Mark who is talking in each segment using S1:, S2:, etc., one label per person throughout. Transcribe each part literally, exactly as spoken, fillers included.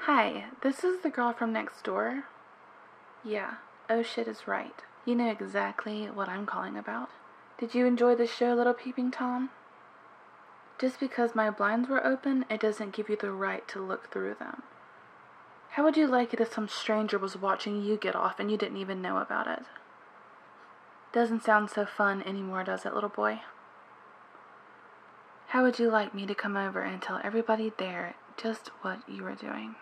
S1: Hi, this is the girl from next door. Yeah, oh shit is right. You know exactly what I'm calling about. Did you enjoy the show, Little Peeping Tom? Just because my blinds were open, it doesn't give you the right to look through them. How would you like it if some stranger was watching you get off and you didn't even know about it? Doesn't sound so fun anymore, does it, little boy? How would you like me to come over and tell everybody there just what you were doing?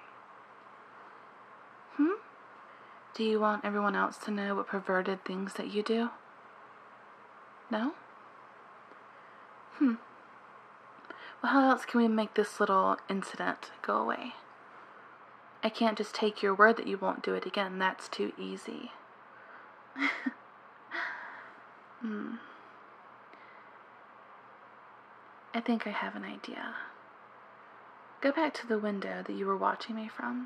S1: Hmm? Do you want everyone else to know what perverted things that you do? No? Hmm. Well, how else can we make this little incident go away? I can't just take your word that you won't do it again. That's too easy. Hmm. I think I have an idea. Go back to the window that you were watching me from.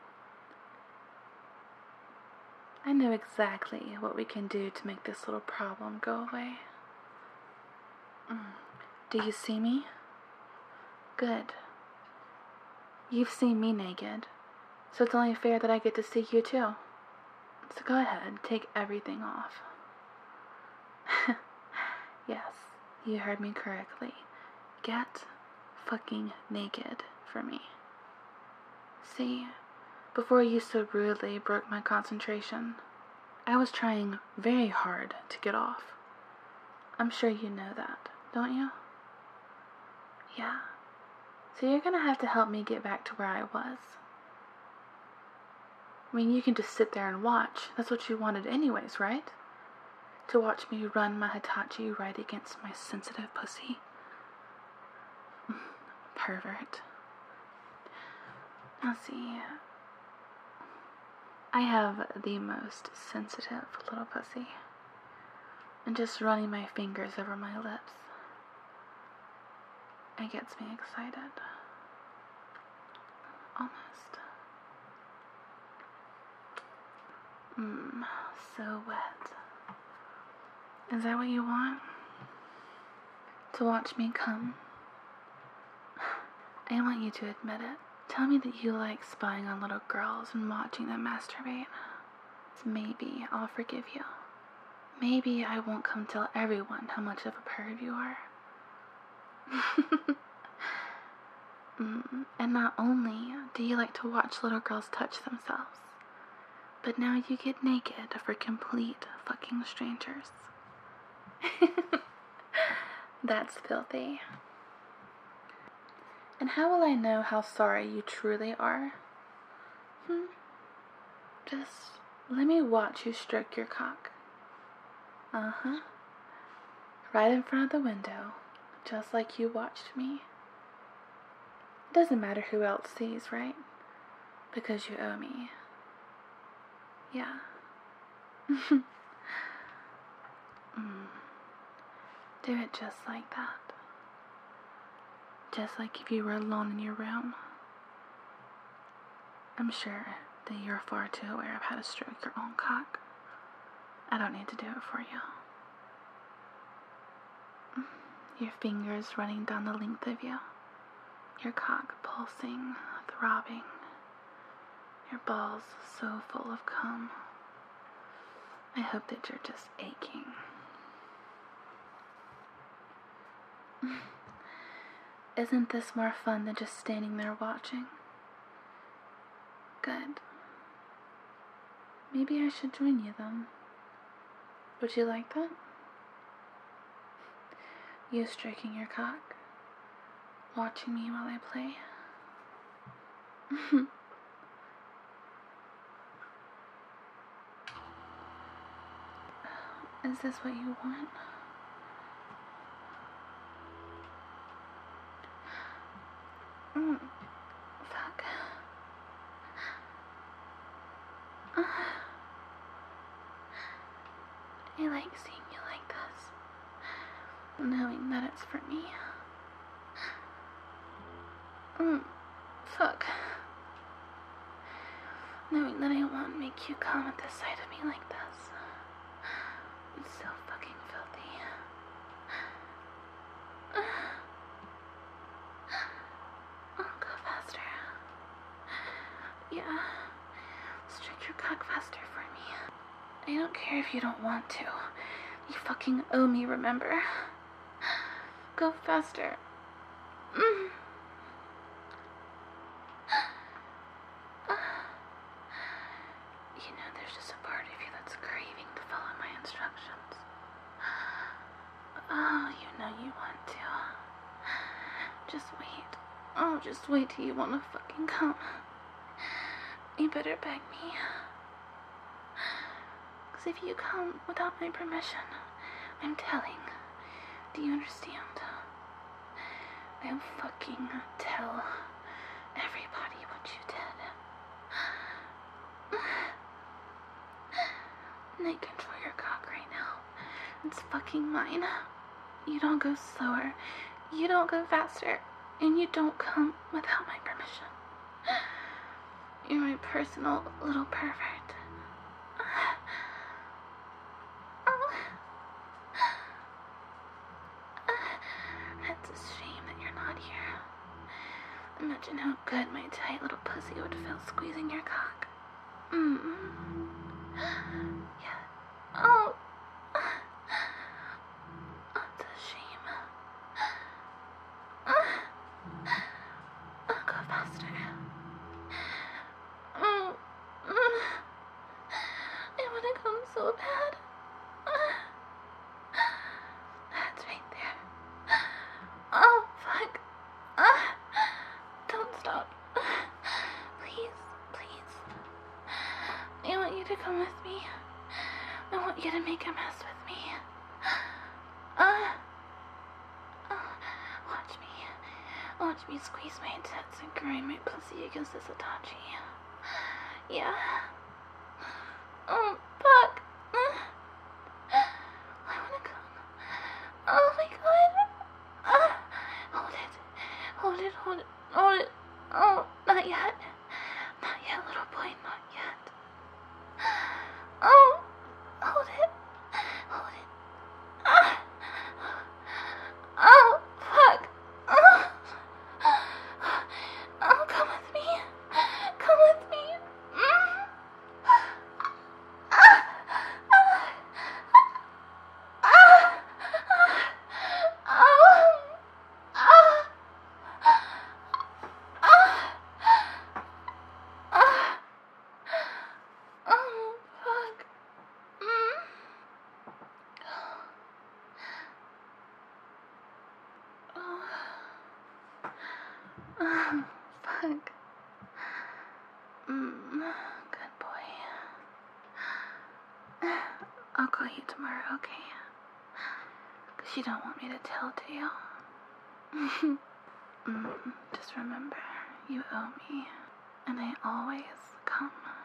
S1: I know exactly what we can do to make this little problem go away. Mm. Do you see me? Good. You've seen me naked, so it's only fair that I get to see you too. So go ahead, take everything off. Yes, you heard me correctly. Get fucking naked for me. See, before you so rudely broke my concentration, I was trying very hard to get off. I'm sure you know that, don't you? Yeah. So you're gonna have to help me get back to where I was. I mean, you can just sit there and watch. That's what you wanted anyways, right? To watch me run my Hitachi right against my sensitive pussy. Pervert. Now see, I have the most sensitive little pussy. And just running my fingers over my lips, it gets me excited. Almost. Mmm, so wet. Is that what you want? To watch me come? I want you to admit it. Tell me that you like spying on little girls and watching them masturbate. Maybe I'll forgive you. Maybe I won't come tell everyone how much of a perv you are. mm, and not only do you like to watch little girls touch themselves, but now you get naked for complete fucking strangers. That's filthy. And how will I know how sorry you truly are? Hmm? Just let me watch you stroke your cock. Uh-huh. Right in front of the window, just like you watched me. It doesn't matter who else sees, right? Because you owe me. Yeah. mm. Do it just like that. Just like if you were alone in your room. I'm sure that you're far too aware of how to stroke your own cock. I don't need to do it for you. Your fingers running down the length of you. Your cock pulsing, throbbing. Your balls so full of cum. I hope that you're just aching. Isn't this more fun than just standing there watching? Good. Maybe I should join you then. Would you like that? You stroking your cock, watching me while I play. Is this what you want? Mm. Fuck. Uh, I like seeing you like this, knowing that it's for me. Mm. Fuck. Knowing that I won't make you come at the sight of me like this. It's so fucking filthy. Oh, go faster. I don't care if you don't want to. You fucking owe me, remember? Go faster. Mm. You know, there's just a part of you that's craving to follow my instructions. Oh, you know you want to. Just wait. Oh, just wait till you want to fucking come. You better beg me. Because if you come without my permission, I'm telling. Do you understand? I'll fucking tell everybody what you did. And I control your cock right now. It's fucking mine. You don't go slower. You don't go faster. And you don't come without my permission. You're my personal little pervert. It's a shame that you're not here. Imagine how good my tight little pussy would feel squeezing your cock. Mm. Yeah. Oh. It's a shame. I'll go faster. Mm. I want to come so bad. That's right there. Oh, fuck. Ah, don't stop. Please, please. I want you to come with me. I want you to make a mess with me. Ah. Uh, watch me. Watch me squeeze my tits and grind my pussy against this Hitachi. Yeah. Oh, fuck. I wanna come. Oh my god. Ah. Hold it. Hold it, hold it, hold it. Oh, not yet. Not yet, little boy, not yet. Oh, hold it. Hold it. Ah. Oh, fuck. Oh. Oh, come with me. Come with me. Mm. Ah. Ah. Ah. Oh. Ah. Ah. Ah. Oh, fuck. Mm. Oh. Oh, fuck. Mm. Good boy. I'll call you tomorrow, okay? Because you don't want me to tell, do you? mm. Just remember, you owe me. And I always come